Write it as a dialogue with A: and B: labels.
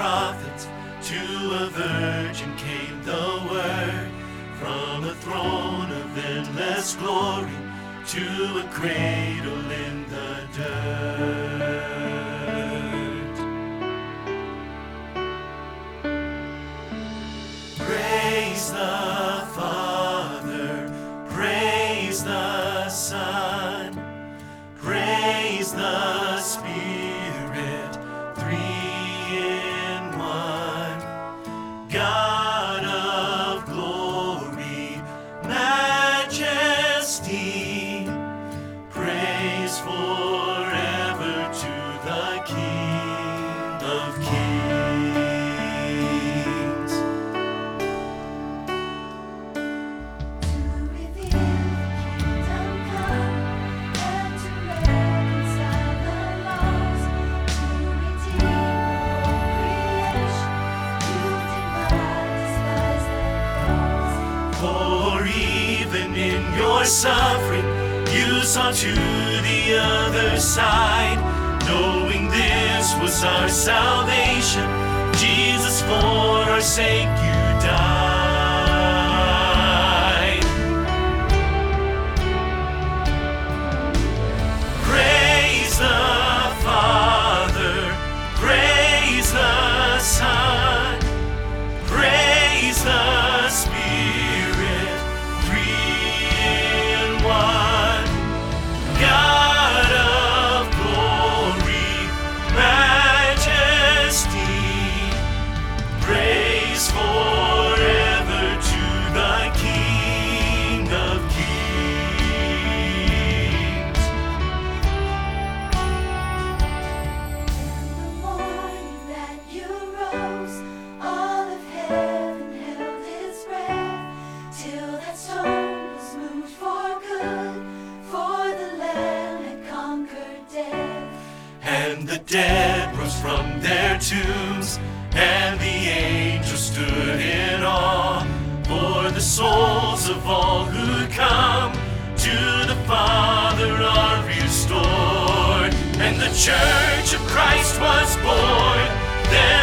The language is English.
A: prophets, to a virgin came the word. From a throne of endless glory to a cradle in the dirt. Praise the Father, praise the Son, praise the Spirit, three in one. God of glory, majesty, praise forever to the King of Kings.
B: To reveal the kingdom come and to reconcile the lost, to redeem all creation, you did not despise the cross.
A: For even in your suffering, you saw to the other side, knowing this was our salvation. Jesus, for our sake, you died. Praise the Father, praise the Son, praise the Spirit, three in one. God of glory, majesty, praise forever to the King of Kings.
B: The morning that you rose, all of heaven held its breath, till that stone was moved for good, for the Lamb had conquered death.
A: And the dead rose from their tombs, and the angels stood in awe, for the souls of all who come to the Father are restored. And the church of Christ was born. Then